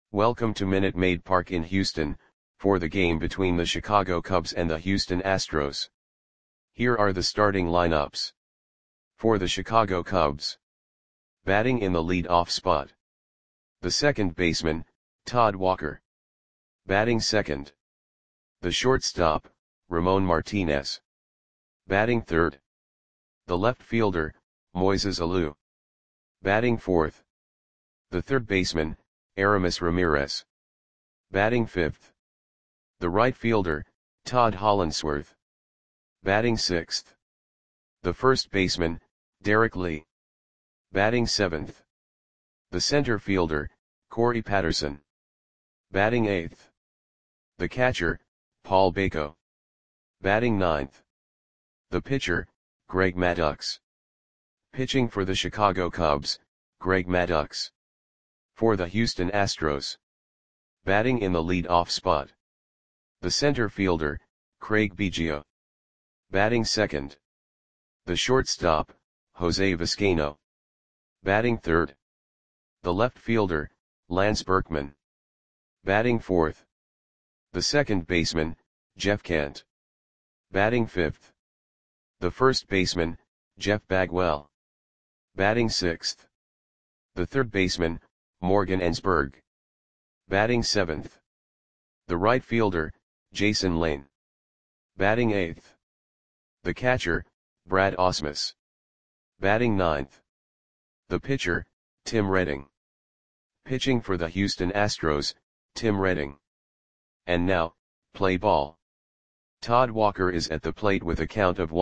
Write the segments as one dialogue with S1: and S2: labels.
S1: Welcome to Minute Maid Park in Houston, for the game between the Chicago Cubs and the Houston Astros. Here are the starting lineups. For the Chicago Cubs. Batting in the lead-off spot. The second baseman, Todd Walker. Batting second. The shortstop, Ramon Martinez. Batting third. The left fielder, Moises Alou. Batting fourth. The third baseman, Aramis Ramirez. Batting fifth. The right fielder, Todd Hollandsworth. Batting sixth. The first baseman, Derek Lee. Batting seventh. The center fielder, Corey Patterson. Batting eighth. The catcher, Paul Bako. Batting ninth. The pitcher, Greg Maddux. Pitching for the Chicago Cubs, Greg Maddux. For the Houston Astros. Batting in the lead-off spot. The center fielder, Craig Biggio. Batting second. The shortstop, Jose Vizcaino. Batting third. The left fielder, Lance Berkman. Batting fourth. The second baseman, Jeff Kent. Batting fifth. The first baseman, Jeff Bagwell. Batting sixth. The third baseman, Morgan Ensberg. Batting seventh. The right fielder, Jason Lane. Batting eighth. The catcher, Brad Ausmus. Batting ninth. The pitcher, Tim Redding. Pitching for the Houston Astros, Tim Redding. And now, play ball. Todd Walker is at the plate with a count of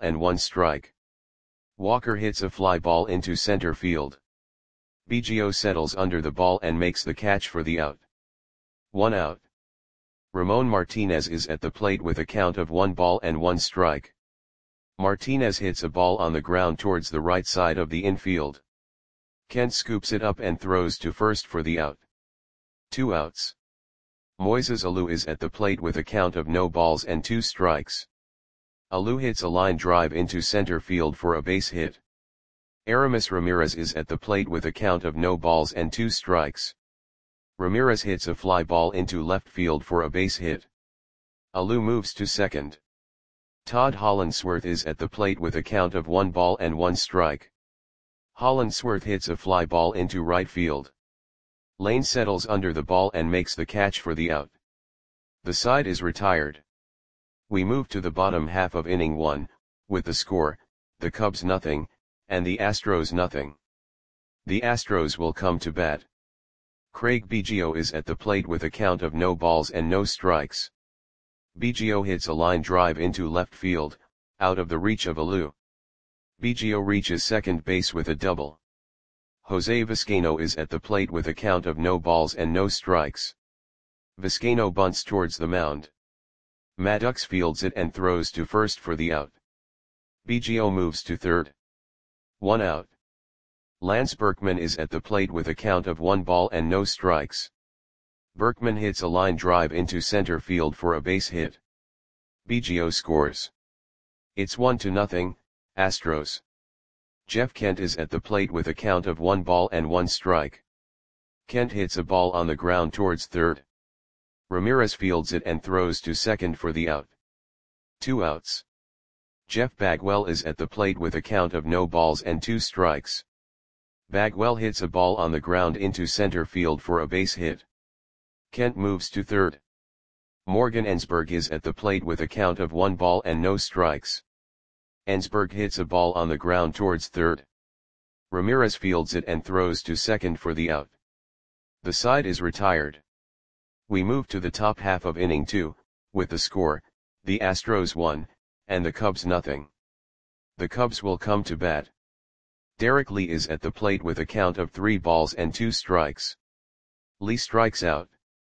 S1: 1-1 Walker hits a fly ball into center field. Biggio settles under the ball and makes the catch for the out. 1 out. Ramon Martinez is at the plate with a count of 1-1. Martinez hits a ball on the ground towards the right side of the infield. Kent scoops it up and throws to first for the out. 2 outs. Moises Alou is at the plate with a count of 0-2. Alou hits a line drive into center field for a base hit. Aramis Ramirez is at the plate with a count of 0-2. Ramirez hits a fly ball into left field for a base hit. Alou moves to second. Todd Hollandsworth is at the plate with a count of 1-1. Hollandsworth hits a fly ball into right field. Lane settles under the ball and makes the catch for the out. The side is retired. We move to the bottom half of inning 1, with the score, the Cubs 0, and the Astros 0. The Astros will come to bat. Craig Biggio is at the plate with a count of 0 balls and no strikes. Biggio hits a line drive into left field, out of the reach of Alou. Biggio reaches second base with a double. Jose Vizcaino is at the plate with a count of 0 balls and no strikes. Vizcaino bunts towards the mound. Maddux fields it and throws to first for the out. Biggio moves to third. 1 out. Lance Berkman is at the plate with a count of 1 ball and no strikes. Berkman hits a line drive into center field for a base hit. Biggio scores. It's 1-0, Astros. Jeff Kent is at the plate with a count of 1 ball and 1 strike. Kent hits a ball on the ground towards third. Ramirez fields it and throws to second for the out. 2 outs. Jeff Bagwell is at the plate with a count of 0 balls and 2 strikes. Bagwell hits a ball on the ground into center field for a base hit. Kent moves to third. Morgan Ensberg is at the plate with a count of 1 ball and no strikes. Ensberg hits a ball on the ground towards third. Ramirez fields it and throws to second for the out. The side is retired. We move to the top half of inning 2, with the score, the Astros 1, and the Cubs 0. The Cubs will come to bat. Derek Lee is at the plate with a count of 3 balls and 2 strikes. Lee strikes out.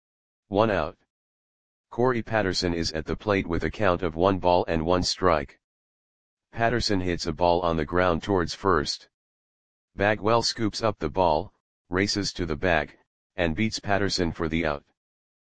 S1: 1 out. Corey Patterson is at the plate with a count of 1 ball and 1 strike. Patterson hits a ball on the ground towards first. Bagwell scoops up the ball, races to the bag, and beats Patterson for the out.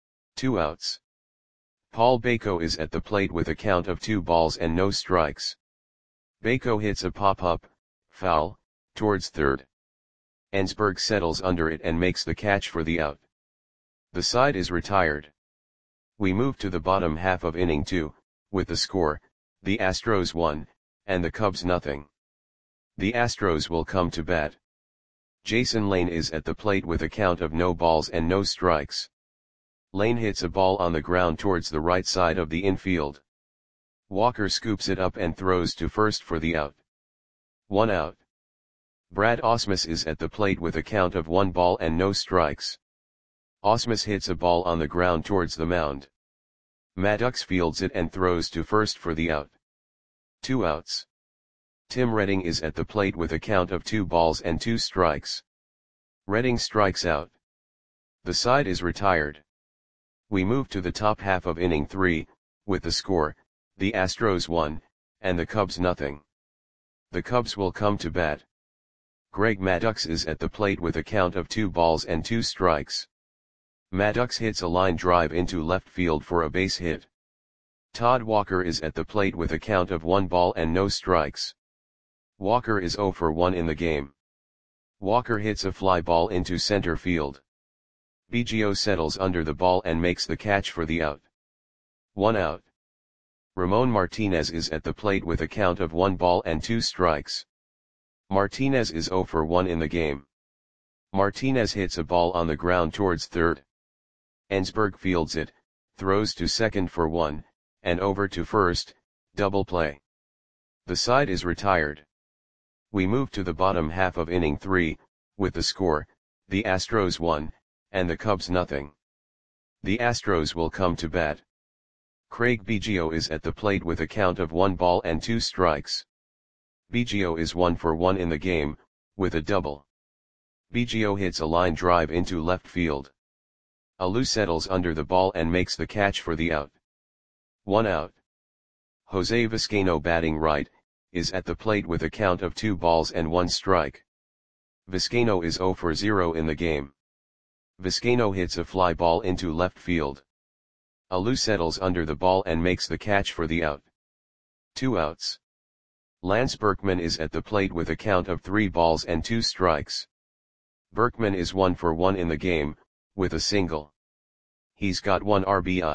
S1: 2 outs. Paul Bako is at the plate with a count of 2 balls and no strikes. Bako hits a pop-up, foul, towards third. Ensberg settles under it and makes the catch for the out. The side is retired. We move to the bottom half of inning 2, with the score, the Astros 1, and the Cubs nothing. The Astros will come to bat. Jason Lane is at the plate with a count of no balls and no strikes. Lane hits a ball on the ground towards the right side of the infield. Walker scoops it up and throws to first for the out. 1 out. Brad Ausmus is at the plate with a count of 1 ball and no strikes. Ausmus hits a ball on the ground towards the mound. Maddox fields it and throws to first for the out. 2 outs. Tim Redding is at the plate with a count of 2 balls and 2 strikes. Redding strikes out. The side is retired. We move to the top half of inning 3, with the score, the Astros 1, and the Cubs nothing. The Cubs will come to bat. Greg Maddux is at the plate with a count of 2 balls and 2 strikes. Maddux hits a line drive into left field for a base hit. Todd Walker is at the plate with a count of 1 ball and no strikes. Walker is 0 for 1 in the game. Walker hits a fly ball into center field. Biggio settles under the ball and makes the catch for the out. 1 out. Ramon Martinez is at the plate with a count of 1 ball and 2 strikes. Martinez is 0 for 1 in the game. Martinez hits a ball on the ground towards third. Ensberg fields it, throws to second for 1, and over to first, double play. The side is retired. We move to the bottom half of inning 3, with the score, the Astros 1, and the Cubs nothing. The Astros will come to bat. Craig Biggio is at the plate with a count of 1 ball and 2 strikes. Biggio is 1 for 1 in the game, with a double. Biggio hits a line drive into left field. Alou settles under the ball and makes the catch for the out. 1 out. Jose Vizcaino, batting right, is at the plate with a count of 2 balls and 1 strike. Vizcaino is 0 for 0 in the game. Vizcaino hits a fly ball into left field. Alou settles under the ball and makes the catch for the out. 2 outs. Lance Berkman is at the plate with a count of 3 balls and 2 strikes. Berkman is 1 for 1 in the game, with a single. He's got 1 RBI.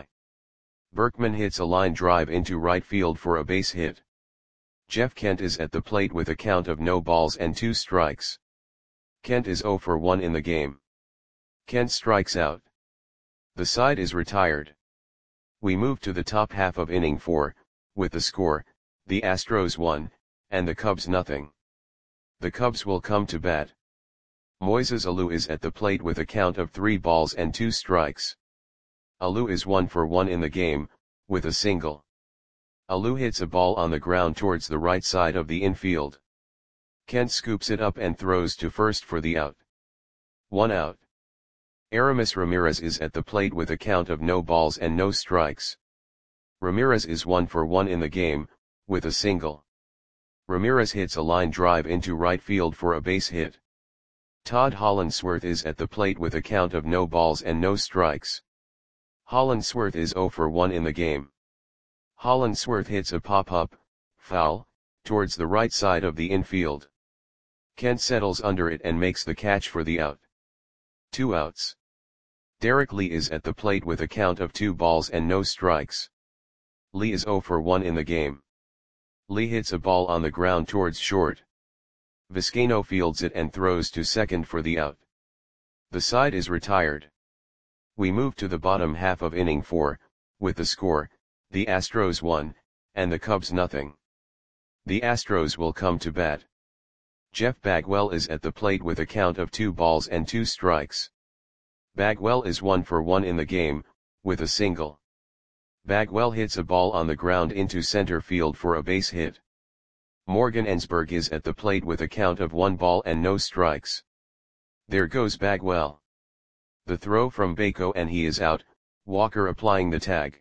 S1: Berkman hits a line drive into right field for a base hit. Jeff Kent is at the plate with a count of no balls and 2 strikes. Kent is 0 for 1 in the game. Kent strikes out. The side is retired. We move to the top half of inning 4, with the score, the Astros 1, and the Cubs nothing. The Cubs will come to bat. Moises Alou is at the plate with a count of 3 balls and 2 strikes. Alou is 1 for 1 in the game, with a single. Alou hits a ball on the ground towards the right side of the infield. Kent scoops it up and throws to first for the out. 1 out. Aramis Ramirez is at the plate with a count of no balls and no strikes. Ramirez is 1 for 1 in the game, with a single. Ramirez hits a line drive into right field for a base hit. Todd Hollandsworth is at the plate with a count of no balls and no strikes. Hollandsworth is 0 for 1 in the game. Hollandsworth hits a pop-up, foul, towards the right side of the infield. Kent settles under it and makes the catch for the out. 2 outs. Derek Lee is at the plate with a count of 2 balls and no strikes. Lee is 0 for 1 in the game. Lee hits a ball on the ground towards short. Vizcaino fields it and throws to second for the out. The side is retired. We move to the bottom half of inning 4, with the score, the Astros 1, and the Cubs nothing. The Astros will come to bat. Jeff Bagwell is at the plate with a count of 2 balls and 2 strikes. Bagwell is 1 for 1 in the game, with a single. Bagwell hits a ball on the ground into center field for a base hit. Morgan Ensberg is at the plate with a count of 1 ball and no strikes. There goes Bagwell. The throw from Bako and he is out, Walker applying the tag.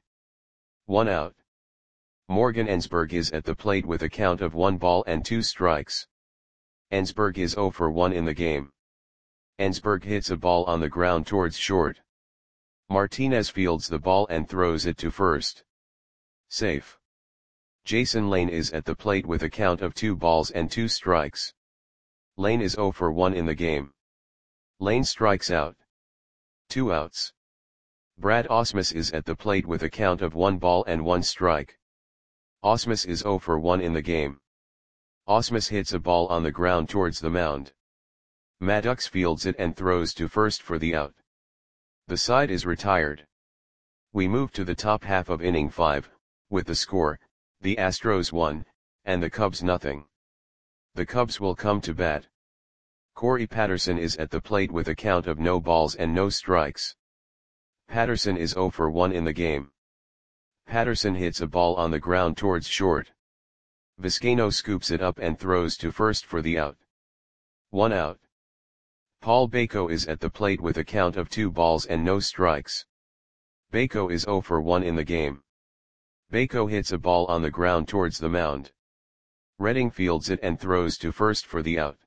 S1: 1 out. Morgan Ensberg is at the plate with a count of 1 ball and 2 strikes. Ensberg is 0 for 1 in the game. Ensberg hits a ball on the ground towards short. Martinez fields the ball and throws it to first. Safe. Jason Lane is at the plate with a count of 2 balls and 2 strikes. Lane is 0 for 1 in the game. Lane strikes out. 2 outs. Brad Ausmus is at the plate with a count of 1 ball and 1 strike. Ausmus is 0 for 1 in the game. Ausmus hits a ball on the ground towards the mound. Maddox fields it and throws to first for the out. The side is retired. We move to the top half of inning 5, with the score, the Astros 1, and the Cubs nothing. The Cubs will come to bat. Corey Patterson is at the plate with a count of no balls and no strikes. Patterson is 0 for 1 in the game. Patterson hits a ball on the ground towards short. Vizcaino scoops it up and throws to first for the out. 1 out. Paul Bako is at the plate with a count of 2 balls and no strikes. Bako is 0 for 1 in the game. Bako hits a ball on the ground towards the mound. Redding fields it and throws to first for the out.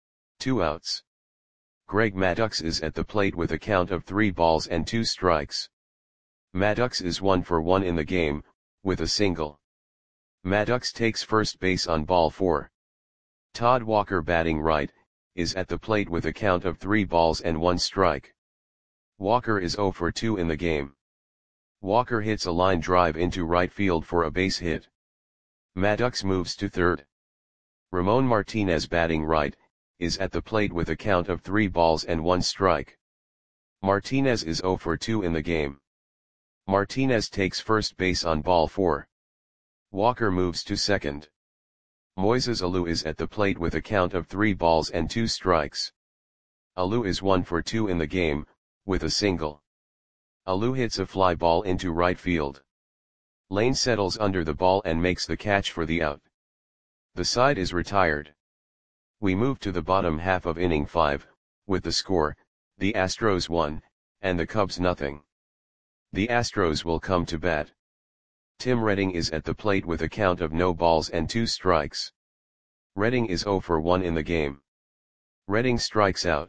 S1: 2 outs. Greg Maddux is at the plate with a count of 3 balls and 2 strikes. Maddux is 1 for 1 in the game, with a single. Maddux takes first base on ball 4. Todd Walker, batting right, is at the plate with a count of 3 balls and 1 strike. Walker is 0 for 2 in the game. Walker hits a line drive into right field for a base hit. Maddux moves to third. Ramon Martinez, batting right, is at the plate with a count of 3 balls and 1 strike. Martinez is 0 for 2 in the game. Martinez takes first base on ball 4. Walker moves to second. Moises Alou is at the plate with a count of 3 balls and 2 strikes. Alou is 1 for 2 in the game, with a single. Alou hits a fly ball into right field. Lane settles under the ball and makes the catch for the out. The side is retired. We move to the bottom half of inning 5, with the score, the Astros 1, and the Cubs nothing. The Astros will come to bat. Tim Redding is at the plate with a count of no balls and 2 strikes. Redding is 0 for 1 in the game. Redding strikes out.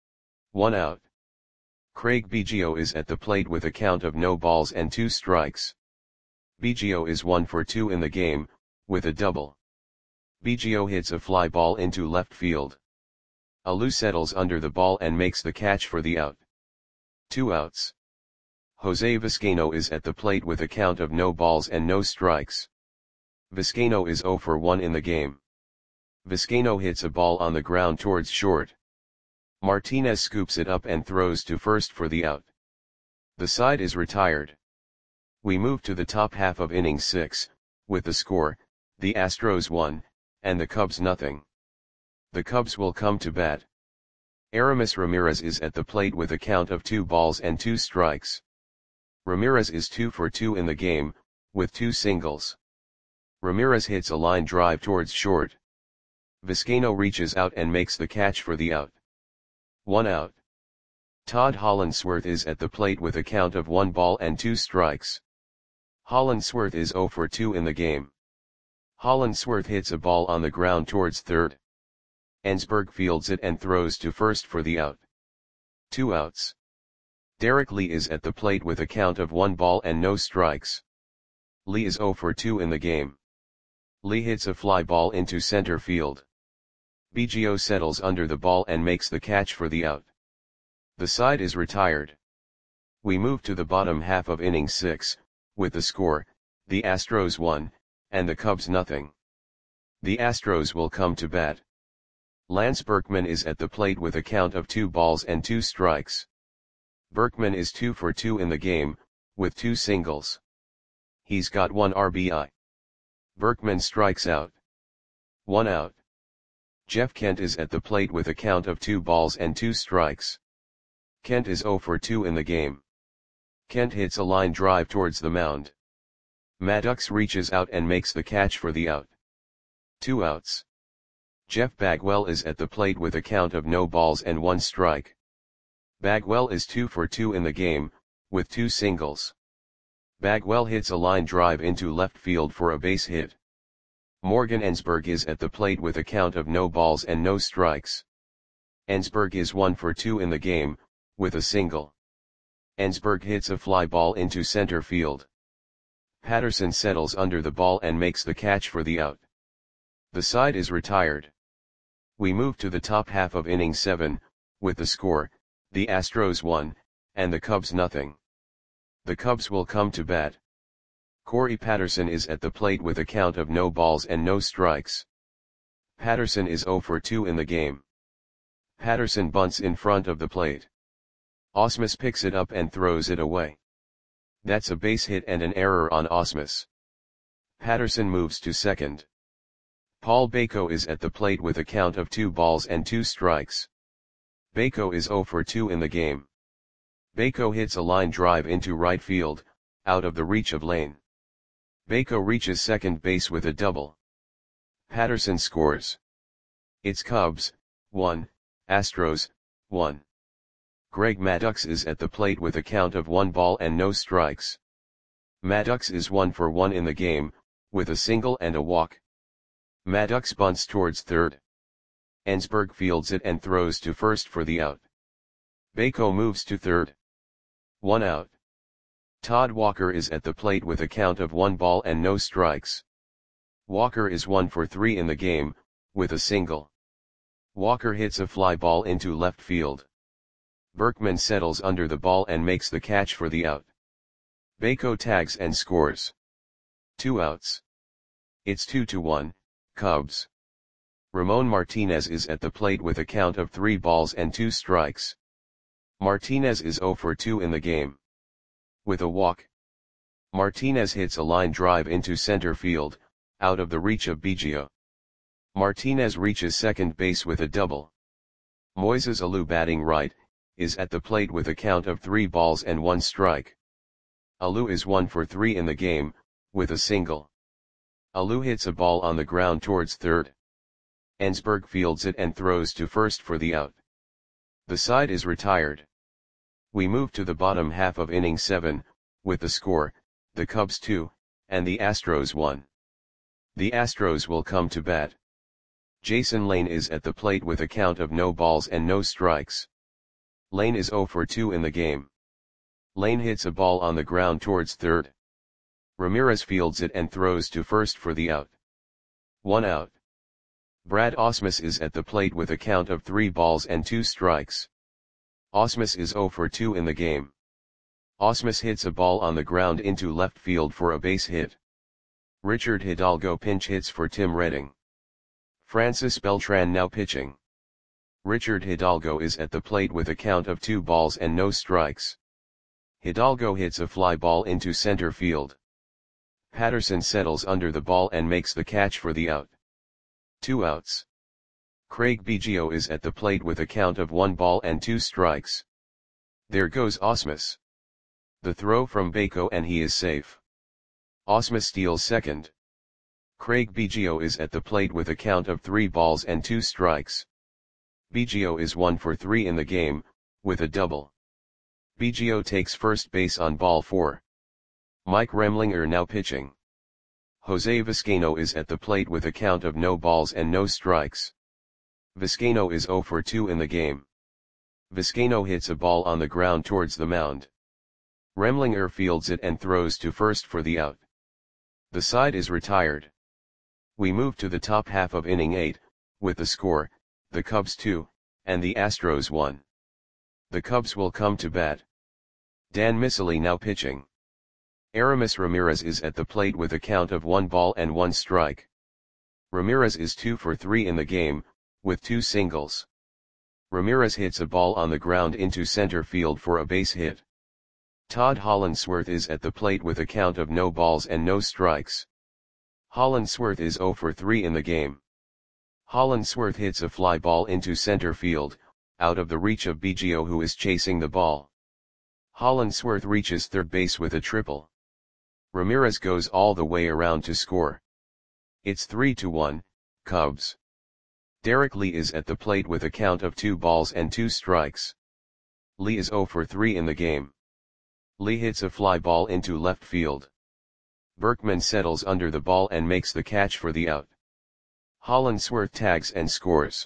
S1: 1 out. Craig Biggio is at the plate with a count of no balls and 2 strikes. Biggio is 1 for 2 in the game, with a double. Biggio hits a fly ball into left field. Alou settles under the ball and makes the catch for the out. 2 outs. Jose Vizcaino is at the plate with a count of no balls and no strikes. Vizcaino is 0 for 1 in the game. Vizcaino hits a ball on the ground towards short. Martinez scoops it up and throws to first for the out. The side is retired. We move to the top half of inning 6, with the score, the Astros 1, and the Cubs nothing. The Cubs will come to bat. Aramis Ramirez is at the plate with a count of 2 balls and 2 strikes. Ramirez is 2 for 2 in the game, with 2 singles. Ramirez hits a line drive towards short. Vizcaino reaches out and makes the catch for the out. 1 out. Todd Hollandsworth is at the plate with a count of 1 ball and 2 strikes. Hollandsworth is 0 for 2 in the game. Hollandsworth hits a ball on the ground towards third. Ensberg fields it and throws to first for the out. 2 outs. Derek Lee is at the plate with a count of 1 ball and no strikes. Lee is 0 for 2 in the game. Lee hits a fly ball into center field. Biggio settles under the ball and makes the catch for the out. The side is retired. We move to the bottom half of inning 6, with the score, the Astros 1, and the Cubs nothing. The Astros will come to bat. Lance Berkman is at the plate with a count of 2 balls and 2 strikes. Berkman is 2 for 2 in the game, with 2 singles. He's got 1 RBI. Berkman strikes out. 1 out. Jeff Kent is at the plate with a count of 2 balls and 2 strikes. Kent is 0 for 2 in the game. Kent hits a line drive towards the mound. Maddux reaches out and makes the catch for the out. 2 outs. Jeff Bagwell is at the plate with a count of no balls and 1 strike. Bagwell is 2 for 2 in the game, with 2 singles. Bagwell hits a line drive into left field for a base hit. Morgan Ensberg is at the plate with a count of no balls and no strikes. Ensberg is 1 for 2 in the game, with a single. Ensberg hits a fly ball into center field. Patterson settles under the ball and makes the catch for the out. The side is retired. We move to the top half of inning 7, with the score, the Astros 1, and the Cubs nothing. The Cubs will come to bat. Corey Patterson is at the plate with a count of no balls and no strikes. Patterson is 0 for 2 in the game. Patterson bunts in front of the plate. Ausmus picks it up and throws it away. That's a base hit and an error on Ausmus. Patterson moves to second. Paul Bako is at the plate with a count of 2 balls and 2 strikes. Bako is 0 for 2 in the game. Bako hits a line drive into right field, out of the reach of Lane. Bako reaches second base with a double. Patterson scores. It's Cubs, 1, Astros, 1. Greg Maddux is at the plate with a count of 1 ball and no strikes. Maddux is 1 for 1 in the game, with a single and a walk. Maddux bunts towards third. Ensberg fields it and throws to first for the out. Bako moves to third. 1 out. Todd Walker is at the plate with a count of 1 ball and no strikes. Walker is 1 for 3 in the game, with a single. Walker hits a fly ball into left field. Berkman settles under the ball and makes the catch for the out. Bako tags and scores. 2 outs. It's 2-1, Cubs. Ramon Martinez is at the plate with a count of 3 balls and 2 strikes. Martinez is 0 for 2 in the game. With a walk. Martinez hits a line drive into center field, out of the reach of Biggio. Martinez reaches second base with a double. Moises Alou, batting right, is at the plate with a count of 3 balls and 1 strike. Alou is 1 for 3 in the game, with a single. Alou hits a ball on the ground towards third. Ensberg fields it and throws to first for the out. The side is retired. We move to the bottom half of inning 7, with the score, the Cubs 2, and the Astros 1. The Astros will come to bat. Jason Lane is at the plate with a count of no balls and no strikes. Lane is 0 for 2 in the game. Lane hits a ball on the ground towards third. Ramirez fields it and throws to first for the out. 1 out. Brad Ausmus is at the plate with a count of 3 balls and 2 strikes. Ausmus is 0 for 2 in the game. Ausmus hits a ball on the ground into left field for a base hit. Richard Hidalgo pinch hits for Tim Redding. Francis Beltran now pitching. Richard Hidalgo is at the plate with a count of 2 balls and no strikes. Hidalgo hits a fly ball into center field. Patterson settles under the ball and makes the catch for the out. 2 outs. Craig Biggio is at the plate with a count of 1 ball and 2 strikes. There goes Ausmus. The throw from Bako and he is safe. Ausmus steals second. Craig Biggio is at the plate with a count of 3 balls and 2 strikes. Biggio is 1 for 3 in the game, with a double. Biggio takes first base on ball 4. Mike Remlinger now pitching. Jose Vizcaino is at the plate with a count of no balls and no strikes. Vizcaino is 0 for 2 in the game. Vizcaino hits a ball on the ground towards the mound. Remlinger fields it and throws to first for the out. The side is retired. We move to the top half of inning 8, with the score, the Cubs 2, and the Astros 1. The Cubs will come to bat. Dan Miceli now pitching. Aramis Ramirez is at the plate with a count of 1 ball and 1 strike. Ramirez is 2 for 3 in the game, with 2 singles. Ramirez hits a ball on the ground into center field for a base hit. Todd Hollandsworth is at the plate with a count of no balls and no strikes. Hollandsworth is 0 for 3 in the game. Hollandsworth hits a fly ball into center field, out of the reach of Biggio who is chasing the ball. Hollandsworth reaches third base with a triple. Ramirez goes all the way around to score. It's 3-1, Cubs. Derek Lee is at the plate with a count of 2 balls and 2 strikes. Lee is 0 for 3 in the game. Lee hits a fly ball into left field. Berkman settles under the ball and makes the catch for the out. Hollandsworth tags and scores.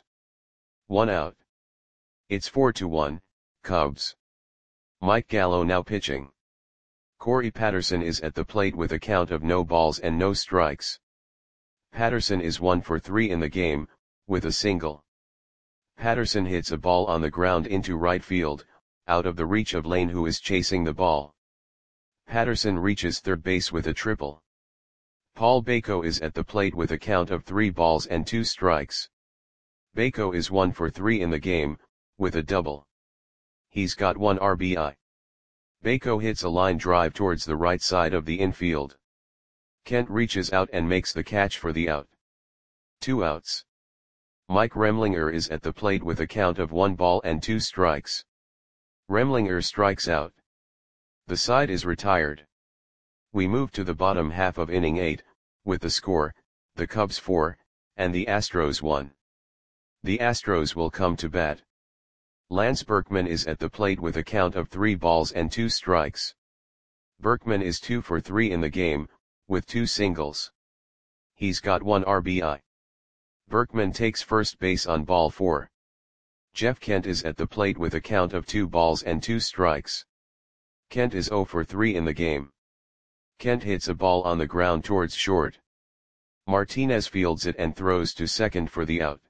S1: 1 out. It's 4-1, Cubs. Mike Gallo now pitching. Corey Patterson is at the plate with a count of no balls and no strikes. Patterson is 1 for 3 in the game, with a single. Patterson hits a ball on the ground into right field, out of the reach of Lane who is chasing the ball. Patterson reaches third base with a triple. Paul Bako is at the plate with a count of 3 balls and 2 strikes. Bako is 1 for 3 in the game, with a double. He's got 1 RBI. Bako hits a line drive towards the right side of the infield. Kent reaches out and makes the catch for the out. 2 outs. Mike Remlinger is at the plate with a count of 1 ball and 2 strikes. Remlinger strikes out. The side is retired. We move to the bottom half of inning 8, with the score, the Cubs 4, and the Astros 1. The Astros will come to bat. Lance Berkman is at the plate with a count of 3 balls and 2 strikes. Berkman is 2 for 3 in the game, with 2 singles. He's got 1 RBI. Berkman takes first base on ball 4. Jeff Kent is at the plate with a count of 2 balls and 2 strikes. Kent is 0 for 3 in the game. Kent hits a ball on the ground towards short. Martinez fields it and throws to second for the out.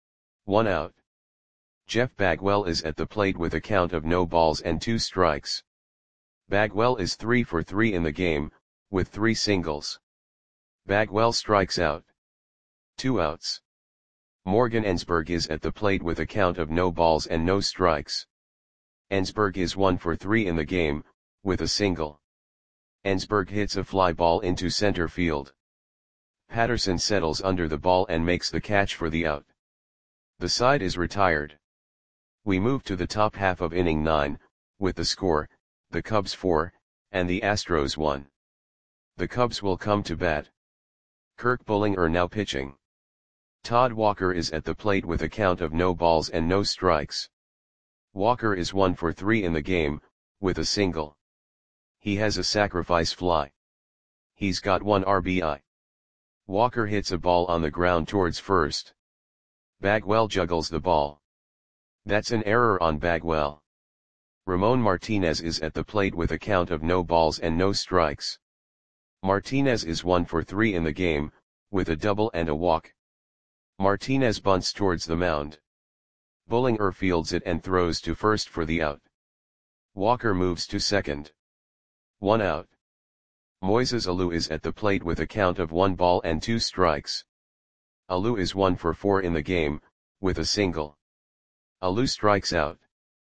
S1: 1 out. Jeff Bagwell is at the plate with a count of no balls and 2 strikes. Bagwell is 3 for 3 in the game, with 3 singles. Bagwell strikes out. 2 outs. Morgan Ensberg is at the plate with a count of no balls and no strikes. Ensberg is 1 for 3 in the game, with a single. Ensberg hits a fly ball into center field. Patterson settles under the ball and makes the catch for the out. The side is retired. We move to the top half of inning 9, with the score, the Cubs 4, and the Astros 1. The Cubs will come to bat. Kirk Bullinger now pitching. Todd Walker is at the plate with a count of no balls and no strikes. Walker is 1 for 3 in the game, with a single. He has a sacrifice fly. He's got 1 RBI. Walker hits a ball on the ground towards first. Bagwell juggles the ball. That's an error on Bagwell. Ramon Martinez is at the plate with a count of no balls and no strikes. Martinez is 1 for 3 in the game, with a double and a walk. Martinez bunts towards the mound. Bullinger fields it and throws to first for the out. Walker moves to second. 1 out. Moises Alou is at the plate with a count of 1 ball and 2 strikes. Alou is 1 for 4 in the game, with a single. Alou strikes out.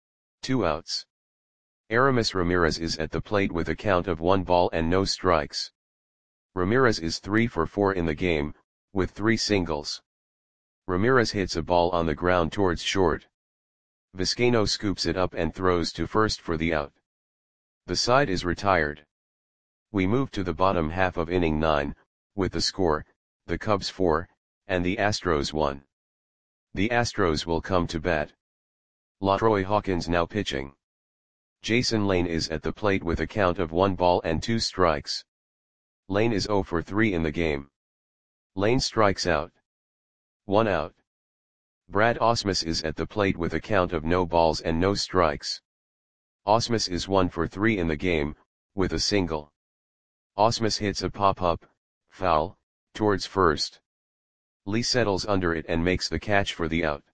S1: 2 outs. Aramis Ramirez is at the plate with a count of 1 ball and no strikes. Ramirez is 3 for 4 in the game, with 3 singles. Ramirez hits a ball on the ground towards short. Vizcaino scoops it up and throws to first for the out. The side is retired. We move to the bottom half of inning 9, with the score, the Cubs 4, and the Astros 1. The Astros will come to bat. LaTroy Hawkins now pitching. Jason Lane is at the plate with a count of 1 ball and 2 strikes. Lane is 0 for 3 in the game. Lane strikes out. 1 out. Brad Ausmus is at the plate with a count of no balls and no strikes. Ausmus is 1 for 3 in the game, with a single. Ausmus hits a pop-up, foul, towards first. Lee settles under it and makes the catch for the out.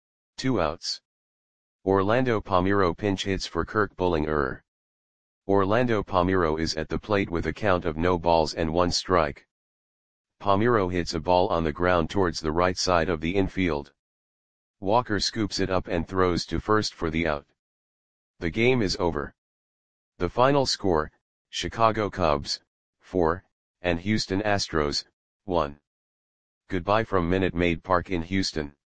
S1: 2 outs. Orlando Palmeiro pinch hits for Kirk Bullinger. Orlando Palmeiro is at the plate with a count of no balls and 1 strike. Palmeiro hits a ball on the ground towards the right side of the infield. Walker scoops it up and throws to first for the out. The game is over. The final score, Chicago Cubs, 4, and Houston Astros, 1. Goodbye from Minute Maid Park in Houston.